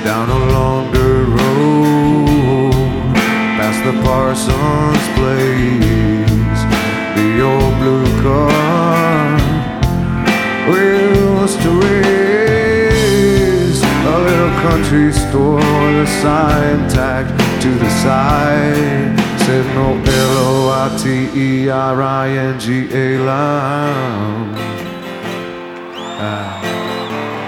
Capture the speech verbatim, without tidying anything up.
down a longer road, past the Parsons Place, the old blue car wheels to race, a little country store, the sign tagged to the side said no L O I T E R I N G A lounge. Ah.